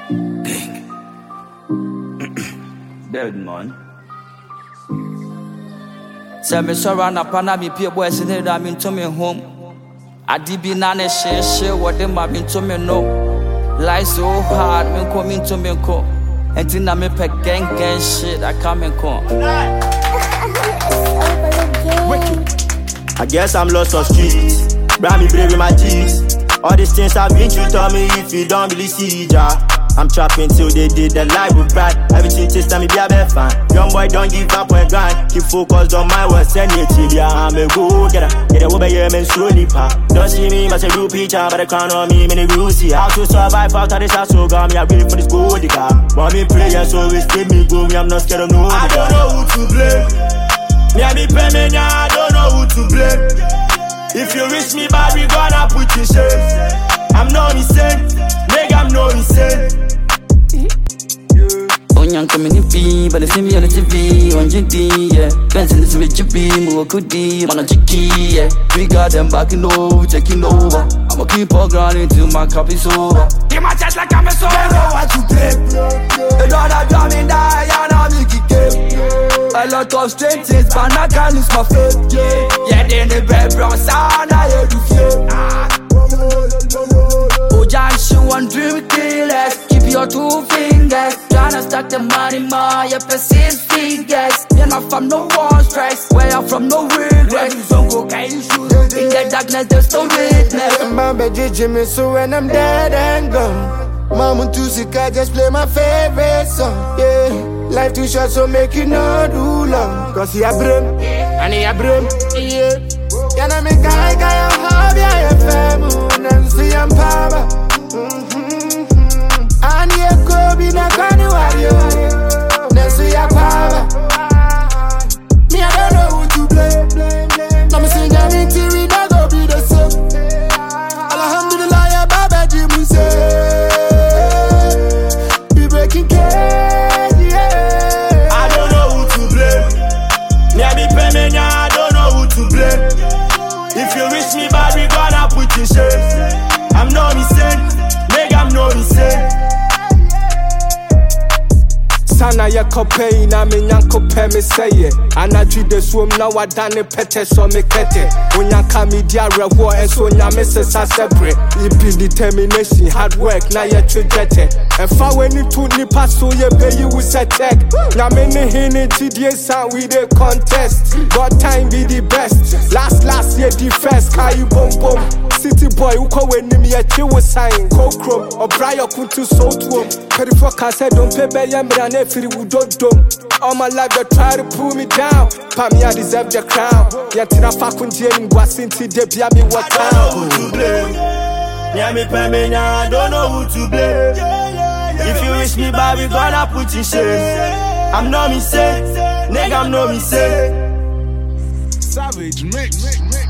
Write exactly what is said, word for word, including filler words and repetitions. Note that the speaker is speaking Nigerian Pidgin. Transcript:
Dead man. Say me sorry na pana me pie boy say na me to me home. Adibi na ne share share what them have been to me no. Life so hard me come into me ko. And then I me pe gang gang shit I come and come. I guess I'm lost on streets. Brand me brave with my G's. All these things I've been through, tell me if you don't really see ya. I'm trapping till they did the life with pride. Everything tastes me be a bad fan. Young boy don't give up when grind. Keep focused on my work, send it to ya. I'm a go getter. Get a over here, man, slowly pa. Don't see me, but a real picture, but the crown on me, many rules see. How to survive out of this house, so got me, I really for this gold car. Want me prayer, so always keep me going, I'm not scared of no one. I don't know who to blame. Me and me payment, I don't know who to blame. If you reach me bad, we gonna put you shame. I'm no insane, nigga, I'm no insane. Onyan coming in fee, but they see me on the T V, on G D, yeah. Dancing this with G P, move goodie, man on G K, yeah. We got them backing over, taking over. I'ma keep on grinding till my cup is over. Give my chest like I'm a soul. They know what you play. They know that I'm in die, and I'm in kick it. A lot of straight things, but I can't lose my faith, yeah. Yeah, they in the red brown sound, I hear you feel. Oh, Josh, you want dream killers. Keep your two fingers. Tryna stack the money, ma, your persist figures. You're not from no one stress. Where I'm from, no regrets. Don't go get you shoot. In the darkness, there's no witness. Mama Jimmy, so when I'm dead and gone. Mama too sick, I just play my favorite song, yeah. Life too short, so make it not too long. Cause he a brim, and he a brim, yeah. Yana me kai kai am hobby, I am famu, and see I'm power. And he a Kobe, na kani wario, and see I'm power. Me I don't know who to blame. Now me sing a ring till we not go be the same. Alhamdulillah, ya Baba Jimmy say, be breaking cage, yeah. I don't know who to blame. Me I be payment, I don't know who to blame. If you reach me bad, we gonna put you shame. I'm no insane, nigga, I'm no insane. Sana ya kope na me nyanko pe me seye. Anadwi de swom na wadane pete so me kete. Onyanka me dia rewo enso nyame sesa sebre. Ibi determination, hard work na ye trejete. Efa weni tu nipa so ye pay you with a check. Na me ne hini tidie san we the contest. God time be the best. Last last year the first kai bom bom. City boy uko weni mi ye chi wo sign go chrome. Obrayo kuntu so tuom. Perifo ka say don't pay be yemra ne firi udodom. All my life they try to pull me down. Pa me I deserve the crown. Yantina fa kunje ngwa sinti de bia me what I don't know who to blame. Yeah, me pay me now, I don't know who to blame. If you wish me bad, we gonna put you shame. I'm no insane, nigga, I'm no insane. Savage mix.